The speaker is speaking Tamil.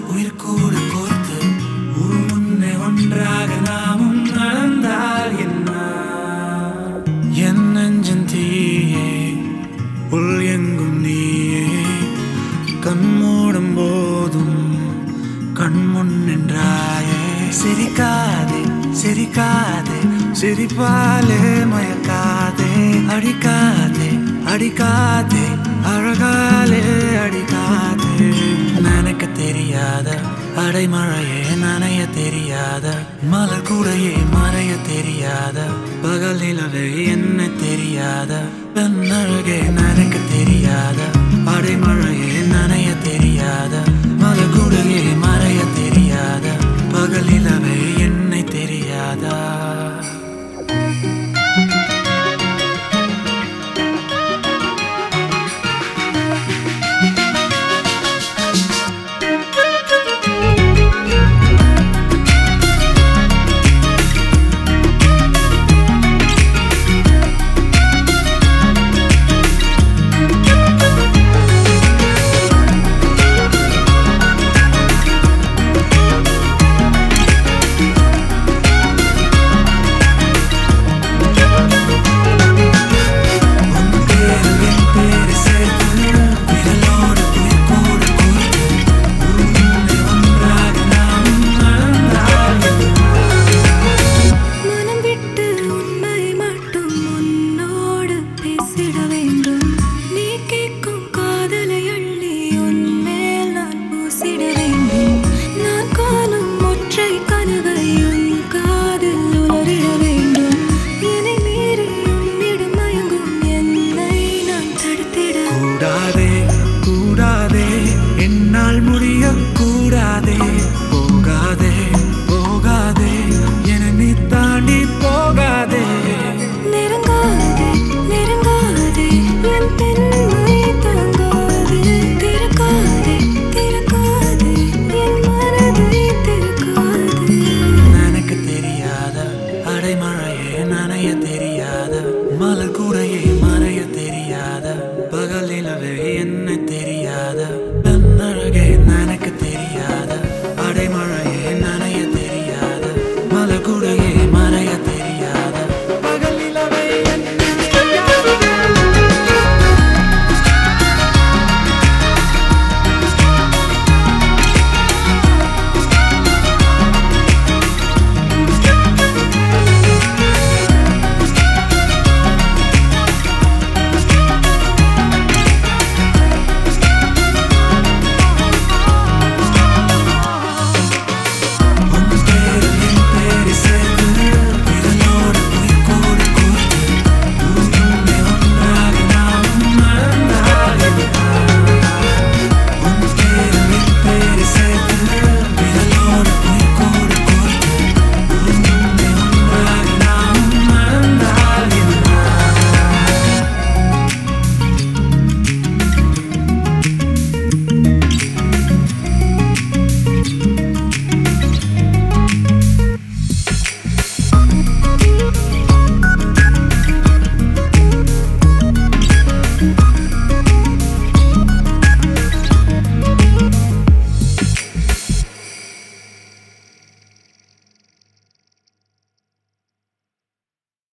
உயிர் கூட கோர்த்து ஒரு முன்னே ஒன்றாக நாமும் நடந்தால் என்ன? என் நெஞ்சின் தீயே உள் எங்கும் நீயே, கண் மூடும் போதும் கண் முன் நின்றாயே. சிரிக்காதே சிரிக்காதே சிரிப்பாலே மயக்காதே, அடிக்காதே அடிக்காதே அழகாலே அடிக்காதே. நினைக்க தெரியாத அடைமழையே நனைய தெரியாத, மலர் கூடையே மறைய தெரியாத, பகல் நிலவே என்ன தெரியாத, பெண் அழகே நினைக்க தெரியாத அடைமழையே